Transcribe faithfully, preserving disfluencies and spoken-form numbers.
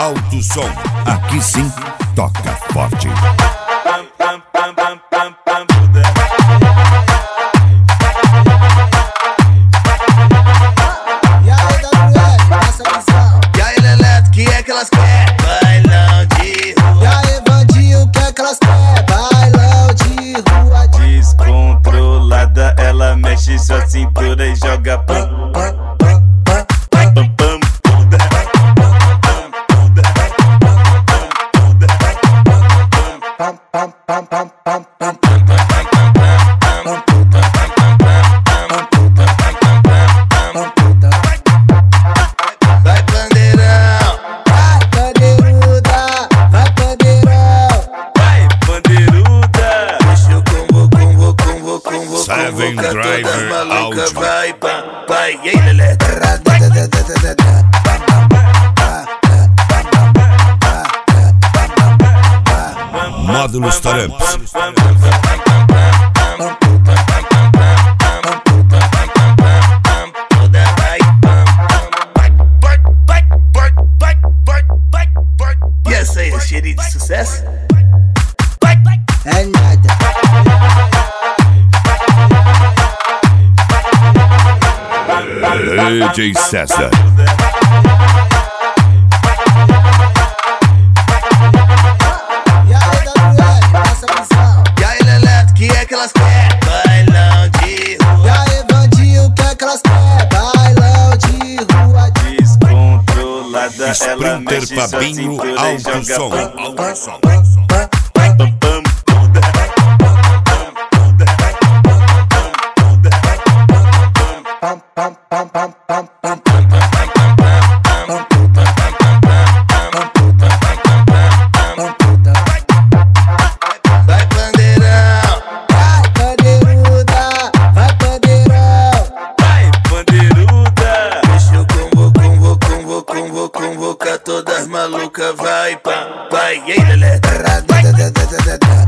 Alto som, aqui sim toca forte. E aí, W L, passa a visão. E aí, Leleto, que é que elas querem? Bailão de rua. E aí, Vandinho, o que é que elas querem? Bailão de rua. Descontrolada, ela mexe sua cintura e joga pam, pam, pam, pam, pam, pam, bunda. Pam, pam, pam, pam, pam, pam. Vai, bandeirão, Vai, bandeiruda, vai, bandeirão. vai, bandeiruda. Deixa eu convo, convo, convo, convo, Seven convocar todas Driver malucas. Audio. Vai, pam, vai, e aí, Leleto? Módulos Taramps. E essa aí, é cheirinho de sucesso? É nada. D J César. E aí, W L, passa a visão. E aí, Leleto, que é que elas querem? Bailão de rua. E aí, Vandinho, o que é que elas querem? Bailão de rua. Descontrolada, ela Sprinter mexe sua Fabinho, cintura e alto joga som. pam, Alto pam, som. pam, pam, pam, pam, bunda. Pam, pam, pam, pam, pam, pam. Vai, bandeirão, Vai, bandeiruda, vai, bandeirão. vai, bandeiruda. Deixa eu convo, convo, convo, convo, convocar todas malucas. Vai, pam, vai, e aí, Leleto?